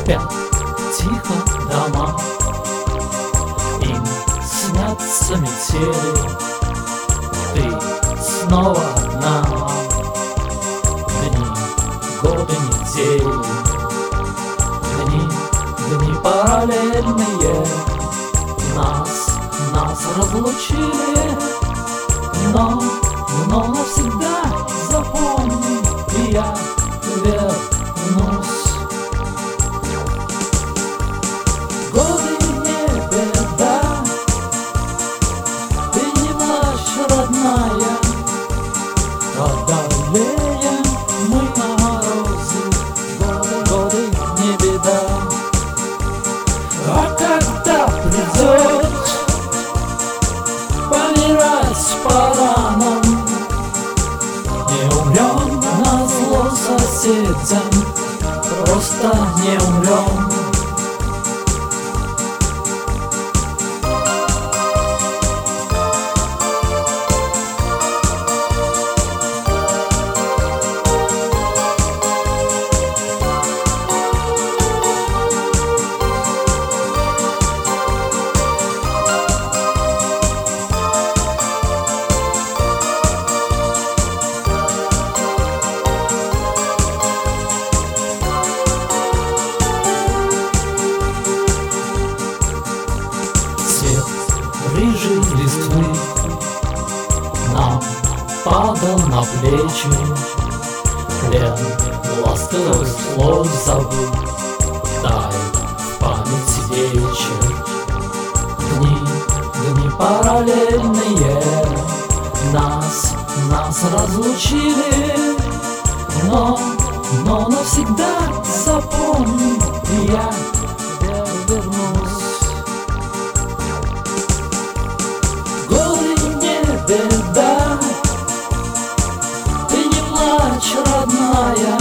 Спят тихо дома, им снятся метели. Ты снова одна, дни, годы, недели. Дни параллельные нас разлучили, но навсегда запомни, и я вернусь. Годы не беда, ты не плачь, родная, одолеем мы морозы. Годы не беда. А когда придет помирать пора нам, не умрем назло соседям, просто не умрем. Рыжей листвы нам падал на плечи, плен ласковых слов забыл, тает в памяти вечер. Дни параллельные нас разлучили, но навсегда запомни, я вернусь. Беда, ты не плачь, родная,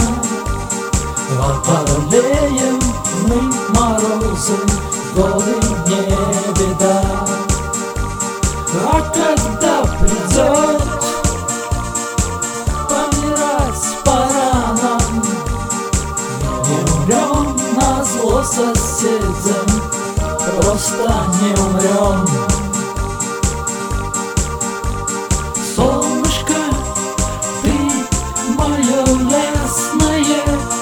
одолеем мы морозы. Годы не беда. А когда придет помирать пора нам, не умрем назло соседям, просто не умрем. Солнышко, ты моё ясное,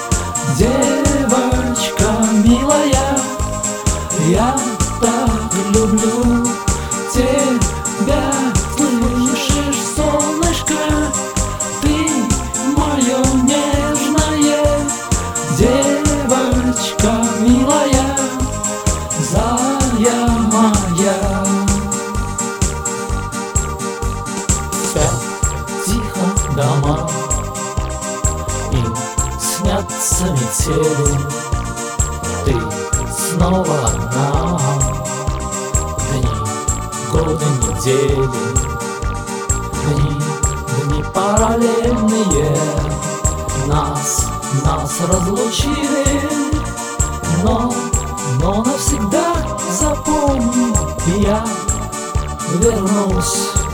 девочка милая, я так люблю тебя, слышишь, солнышко, ты моё нежное, девочка милая, зая моя. Тихо дома, им снятся метели. Ты снова одна, дни, годы, недели. Дни параллельные нас разлучили, но навсегда запомни, я вернусь.